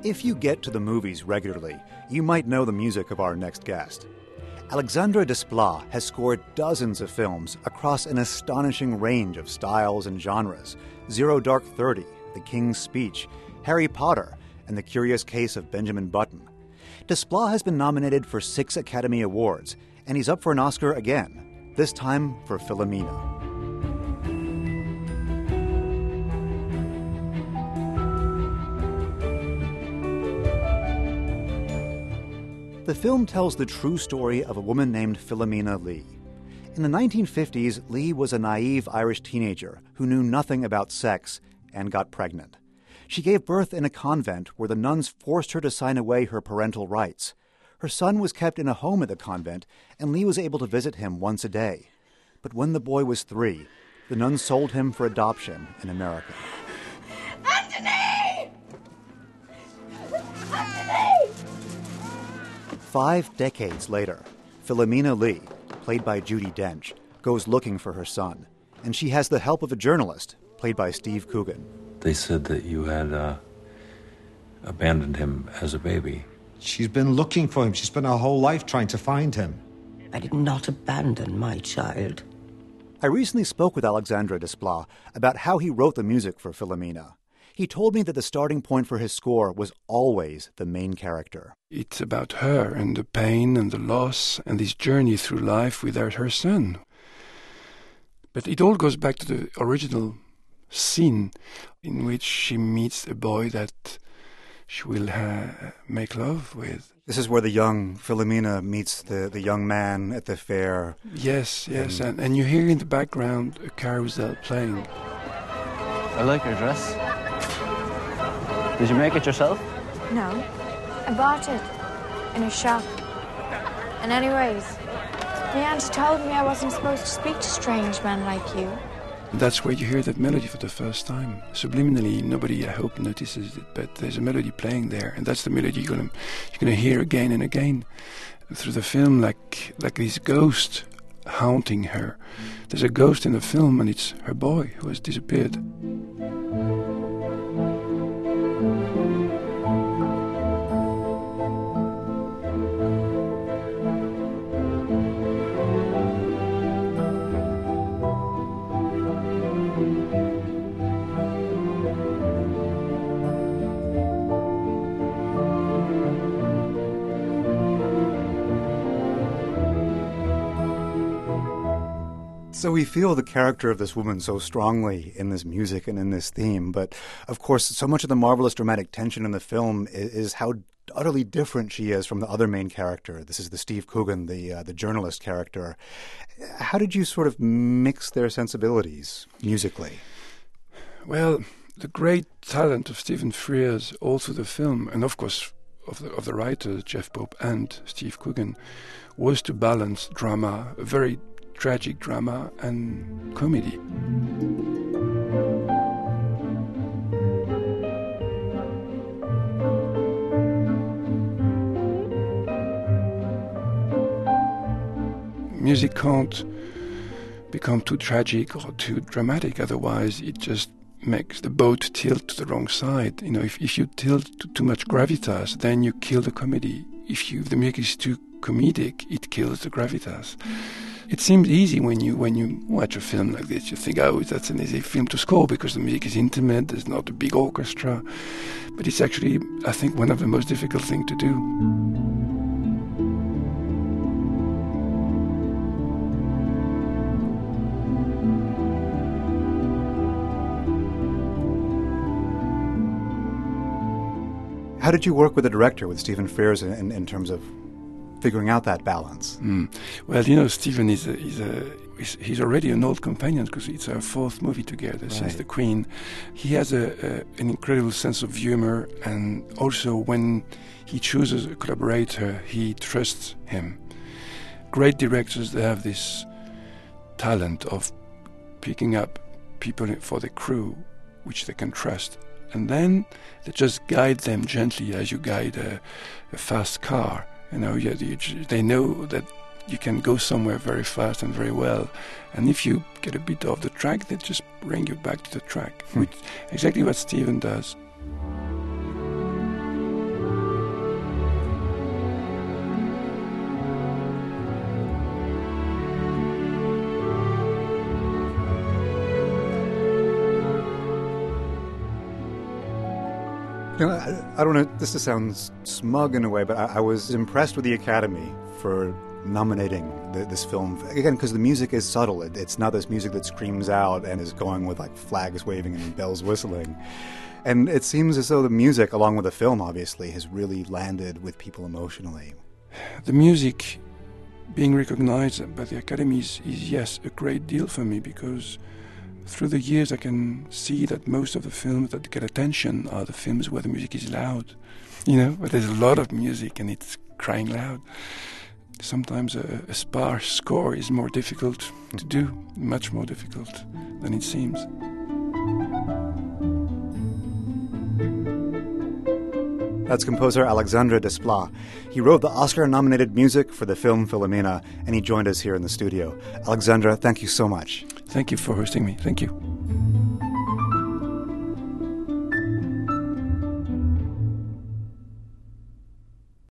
If you get to the movies regularly, you might know the music of our next guest. Alexandre Desplat has scored dozens of films across an astonishing range of styles and genres. Zero Dark 30, The King's Speech, Harry Potter, and The Curious Case of Benjamin Button. Desplat has been nominated for 6 Academy Awards, and he's up for an Oscar again, this time for Philomena. The film tells the true story of a woman named Philomena Lee. In the 1950s, Lee was a naive Irish teenager who knew nothing about sex and got pregnant. She gave birth in a convent where the nuns forced her to sign away her parental rights. Her son was kept in a home at the convent, and Lee was able to visit him once a day. But when the boy was 3, the nuns sold him for adoption in America. Anthony! Anthony! 5 decades later, Philomena Lee, played by Judi Dench, goes looking for her son, and she has the help of a journalist, played by Steve Coogan. They said that you had abandoned him as a baby. She's been looking for him. She spent her whole life trying to find him. I did not abandon my child. I recently spoke with Alexandre Desplat about how he wrote the music for Philomena. He told me that the starting point for his score was always the main character. It's about her and the pain and the loss and this journey through life without her son. But it all goes back to the original scene in which she meets a boy that she will make love with. This is where the young Philomena meets the young man at the fair. Yes, and you hear in the background a carousel playing. I like your dress. Did you make it yourself? No, I bought it in a shop. And anyways, my auntie told me I wasn't supposed to speak to strange men like you. That's where you hear that melody for the first time. Subliminally, nobody, I hope, notices it, but there's a melody playing there, and that's the melody you're gonna hear again and again through the film, like this ghost haunting her. There's a ghost in the film, and it's her boy who has disappeared. So we feel the character of this woman so strongly in this music and in this theme, but of course so much of the marvelous dramatic tension in the film is how utterly different she is from the other main character. This is the Steve Coogan, the journalist character. How did you sort of mix their sensibilities musically? Well, the great talent of Stephen Frears all through the film, and of course of the writers, Jeff Pope and Steve Coogan, was to balance drama, a very tragic drama, and comedy. Music can't become too tragic or too dramatic, otherwise it just makes the boat tilt to the wrong side. You know, if you tilt to too much gravitas, then you kill the comedy. If the music is too comedic, it kills the gravitas. It seems easy when you watch a film like this. You think, oh, that's an easy film to score because the music is intimate, there's not a big orchestra. But it's actually, I think, one of the most difficult things to do. How did you work with the director, with Stephen Frears, in terms of figuring out that balance? Well, you know, Stephen he's already an old companion because it's our 4th movie together since The Queen. He has an incredible sense of humor, and also when he chooses a collaborator, he trusts him. Great directors, they have this talent of picking up people for the crew which they can trust. And then they just guide them gently as you guide a fast car. You know, they know that you can go somewhere very fast and very well. And if you get a bit off the track, they just bring you back to the track. Which exactly what Stephen does. You know, I don't know, this sounds smug in a way, but I was impressed with the Academy for nominating this film. Again, because the music is subtle. It's not this music that screams out and is going with like flags waving and bells whistling. And it seems as though the music, along with the film, obviously, has really landed with people emotionally. The music being recognized by the Academy is yes, a great deal for me, because through the years I can see that most of the films that get attention are the films where the music is loud. You know, but there's a lot of music and it's crying loud. Sometimes a sparse score is more difficult to do, much more difficult than it seems. That's composer Alexandre Desplat. He wrote the Oscar-nominated music for the film Philomena, and he joined us here in the studio. Alexandre, thank you so much. Thank you for hosting me. Thank you.